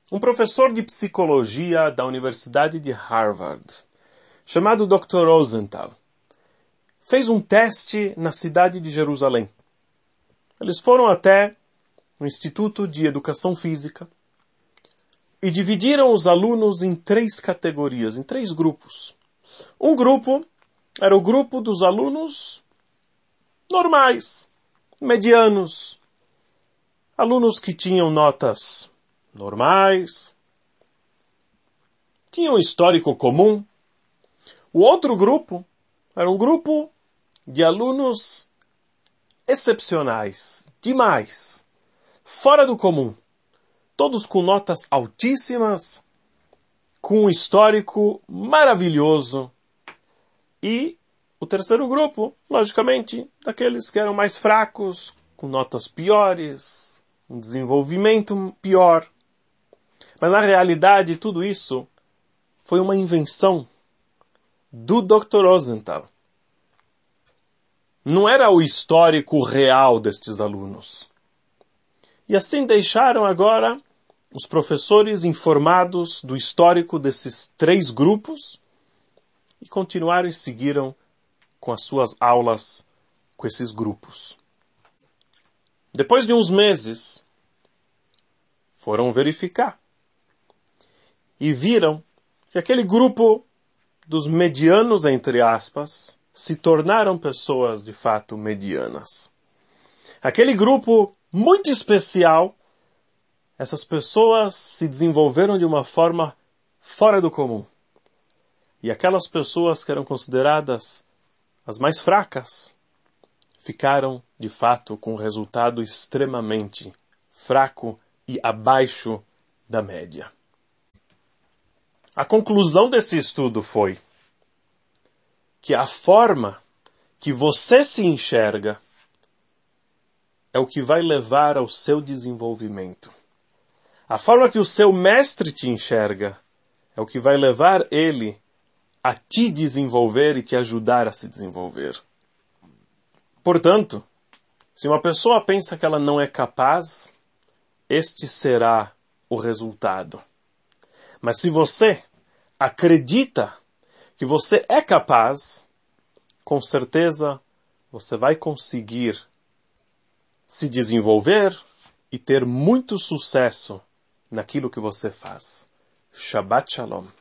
Um professor de psicologia da Universidade de Harvard, chamado Dr. Rosenthal, fez um teste na cidade de Jerusalém. Eles foram até o Instituto de Educação Física e dividiram os alunos em 3 categorias, em 3 grupos. Um grupo era o grupo dos alunos normais, medianos, alunos que tinham notas normais, tinham um histórico comum. O outro grupo era um grupo de alunos excepcionais, demais, fora do comum, todos com notas altíssimas, com um histórico maravilhoso. E o terceiro grupo, logicamente, daqueles que eram mais fracos, com notas piores, um desenvolvimento pior. Mas na realidade tudo isso foi uma invenção do Dr. Rosenthal. Não era o histórico real destes alunos. E assim deixaram agora os professores informados do histórico desses 3 grupos e continuaram e seguiram com as suas aulas com esses grupos. Depois de uns meses, foram verificar e viram que aquele grupo dos medianos, entre aspas, se tornaram pessoas de fato medianas. Aquele grupo muito especial, essas pessoas se desenvolveram de uma forma fora do comum. E aquelas pessoas que eram consideradas as mais fracas, ficaram de fato com um resultado extremamente fraco e abaixo da média. A conclusão desse estudo foi que a forma que você se enxerga é o que vai levar ao seu desenvolvimento. A forma que o seu mestre te enxerga é o que vai levar ele a te desenvolver e te ajudar a se desenvolver. Portanto, se uma pessoa pensa que ela não é capaz, este será o resultado. Mas se você acredita que você é capaz, com certeza você vai conseguir se desenvolver e ter muito sucesso naquilo que você faz. Shabbat Shalom.